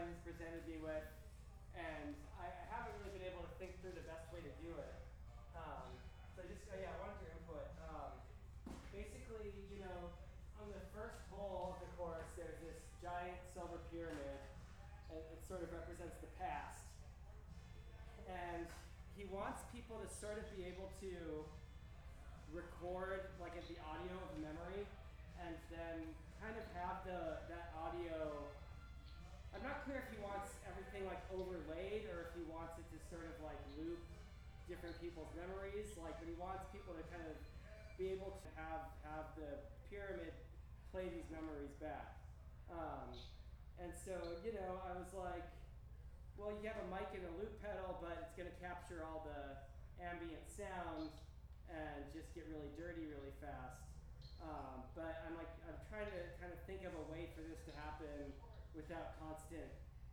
Bren has presented me with, and I haven't really been able to think through the best way to do it. So I wanted your input. Basically, on the first hole of the course, there's this giant silver pyramid, and it sort of represents the past. And he wants people to sort of be able to record like the audio of memory, and then kind of have that audio. I'm not clear if he wants everything like overlaid or if he wants it to sort of like loop different people's memories, but he wants people to kind of be able to have the pyramid play these memories back. And so, I was like, well, you have a mic and a loop pedal, but it's going to capture all the ambient sound and just get really dirty really fast. But I'm trying to kind of think of a way for this to happen without constant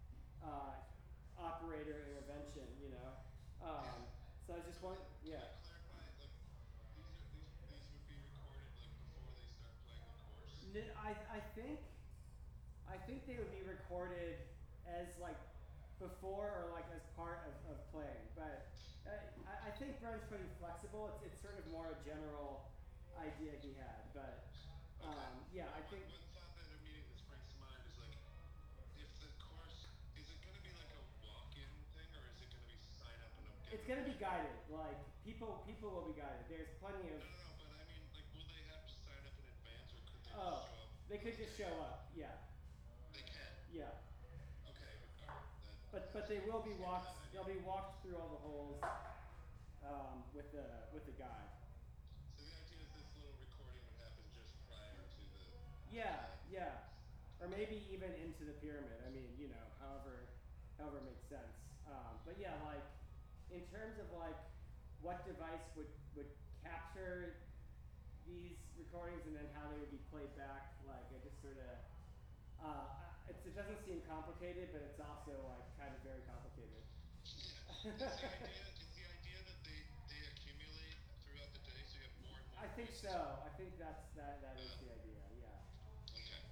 operator intervention, So I was just wondering, yeah. Can I clarify, these would be recorded before they start playing the course? I think they would be recorded as before or as part of playing, but I think Bren's pretty flexible. It's sort of more a general idea he had, but Okay. I think. One thought that immediately springs to mind is if the course, is it going to be a walk-in thing, or is it going to be sign up and It's going to be guided. People will be guided. There's plenty of. No, but I mean, will they have to sign up in advance, or could they just show up? They could just show up. Yeah. They can. Yeah. Okay. All right. But they will be walked. They'll be walked through all the holes with the guide. So the idea is this little recording would happen just prior to the. Yeah. Or maybe even into the pyramid. I mean, however makes sense. But yeah, in terms of what device would capture these recordings and then how they would be played back, I just sort of. It doesn't seem complicated, but it's also kind of very complicated. Yeah. Is the idea that they accumulate throughout the day, so you have more and more? I think so. I think that is the idea. Yeah. Okay.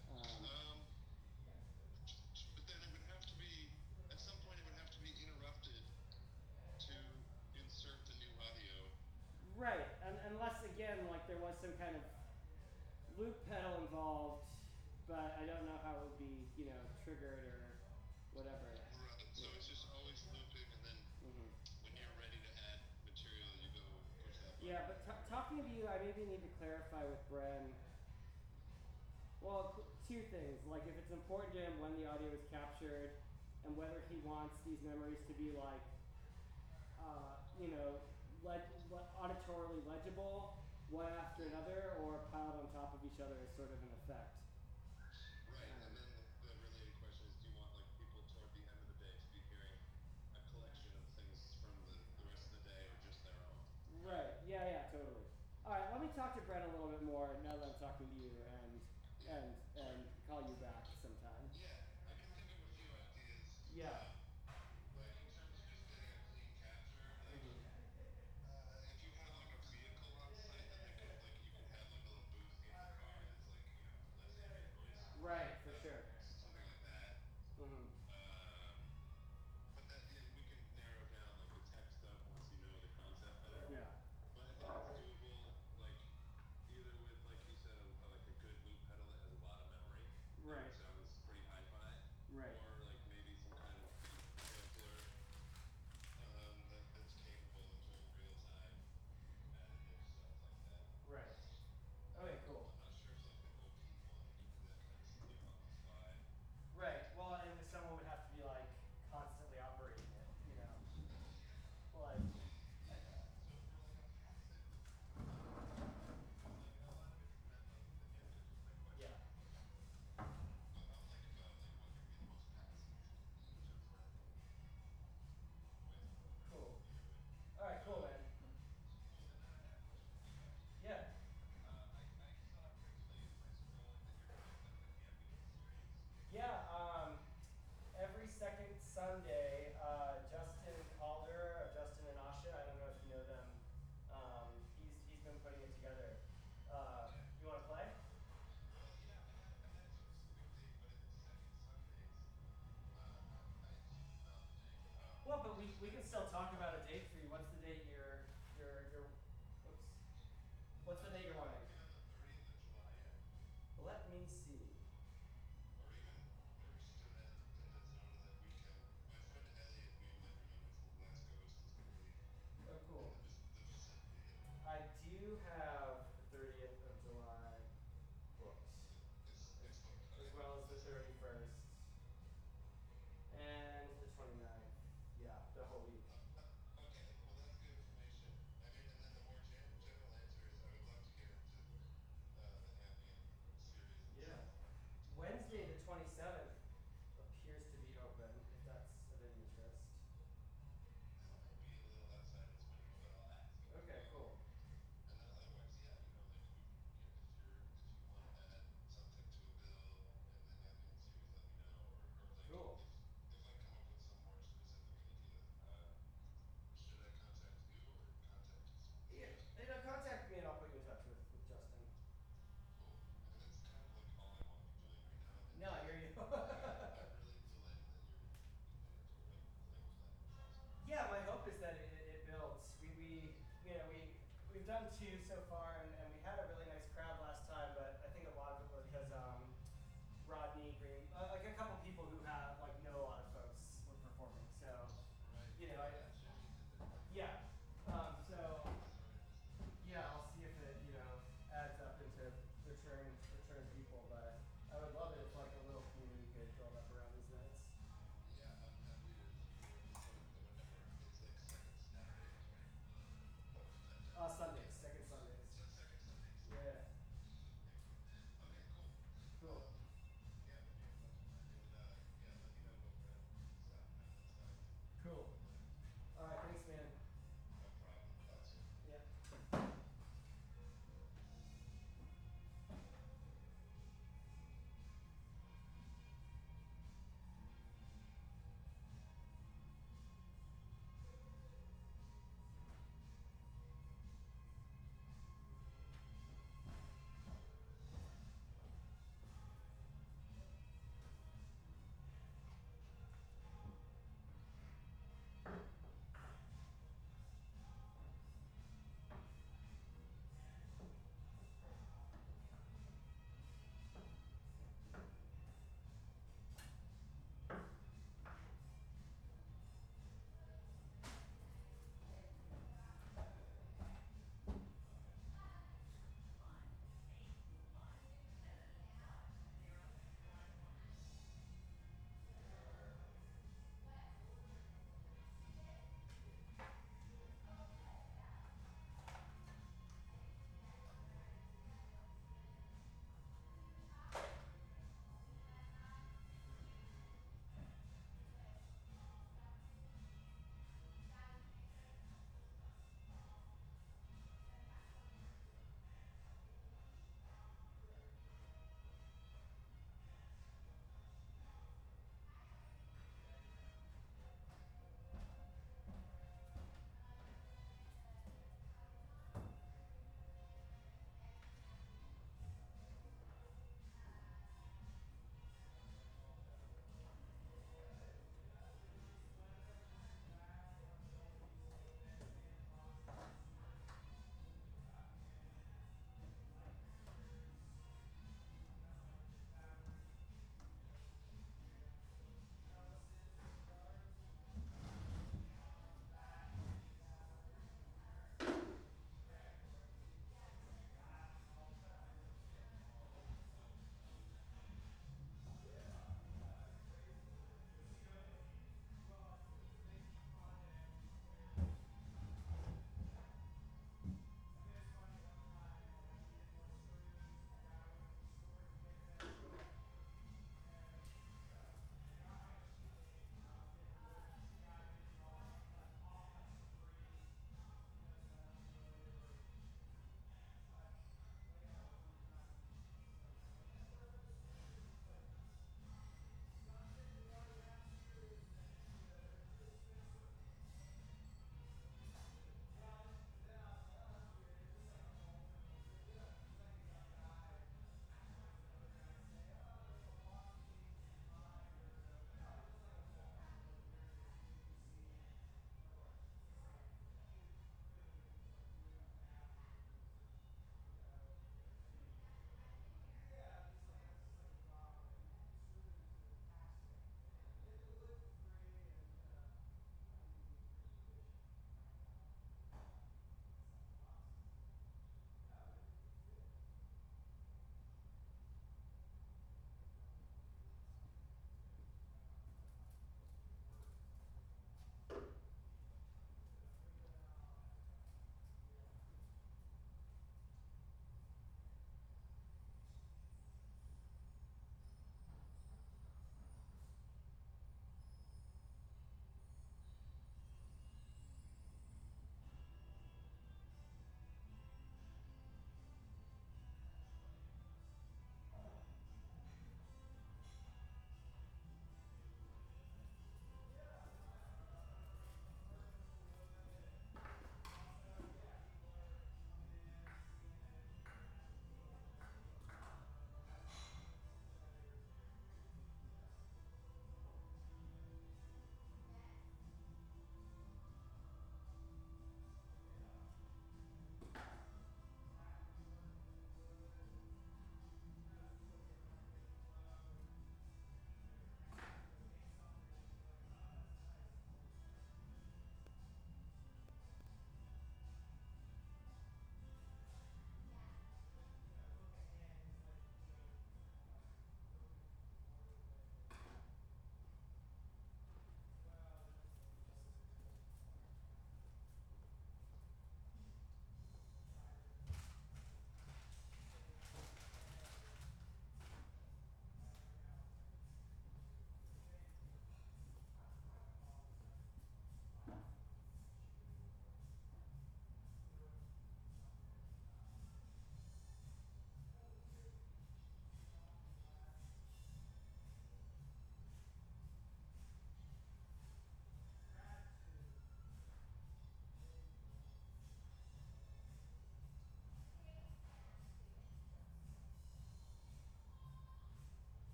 But then it would have to be, at some point, it would have to be interrupted to insert the new audio. Right, unless again, there was some kind of loop pedal involved. But I don't know how it would be, triggered or whatever. Right. So it's just always looping, and then when you're ready to add material, you go push that button. Yeah, but talking to you, I maybe need to clarify with Bren. Well, two things. If it's important to him when the audio is captured, and whether he wants these memories to be auditorily legible, one after another, or piled on top of each other as sort of an effect. Right, and then the related question is, do you want people toward the end of the day to be hearing a collection of things from the rest of the day, or just their own? Right, yeah, totally. Alright, let me talk to Brent a little bit more now that I'm talking to you and call you back sometime. Yeah, I can think of a few ideas. Yeah. In terms of just getting a clean capture, if you had a vehicle on site, then you could have a little booth in the car that's less ambient noise. Right, for sure. Something like that. But that we can narrow down the tech stuff once you know the concept better. Yeah. But I think it's doable, either with, you said, a good loop pedal that has a lot of memory. Right. That sounds pretty hi-fi. Right. Or maybe some kind of sampler that's capable of doing real-time additive stuff like that. Right. Okay, cool. I'm not sure if the OP one can do that kind of stuff on the fly. Right. Well, and someone would have to be constantly operating it, Yeah. Cool. All right, cool, man. Yeah. Yeah, every second Sunday, Justin Calder, Justin and Asha, I don't know if you know them, he's been putting it together. You want to play? we can still talk about a date for you. What's the date you're oops. What's the date you're wanting? Maybe on the 30th of July yet? Let me see. Or even maybe just do it in that zone of that weekend. My friend Elliot, who you might remember from West Coast, is gonna be Oh in cool. the vicinity of I do have the 30th of July booked. it's booked. As Okay. well as the That's it. 31st. And the 29th. Yeah, the whole week. Okay, well that's good information. I mean, and then the more general answer is I would love to get into the ambient series and Yeah. stuff. Wednesday the 27th appears to be open, if that's of any interest. That might be a little outside its window, but I'll ask. Okay, cool. And then otherwise, yeah, if you want to add something to a bill in the ambient series, let me know. Or like Cool. if I come up with some more specific idea, should I contact you or contact Yeah, Justin? contact me and I'll put you in touch with Justin. Cool. I mean, that's kind of like all I want to be doing right now. And No, I hear you. I'm really delighted that you're committed to it. Like playing with that. It's awesome. Yeah, my hope is that it builds. We've done two so far.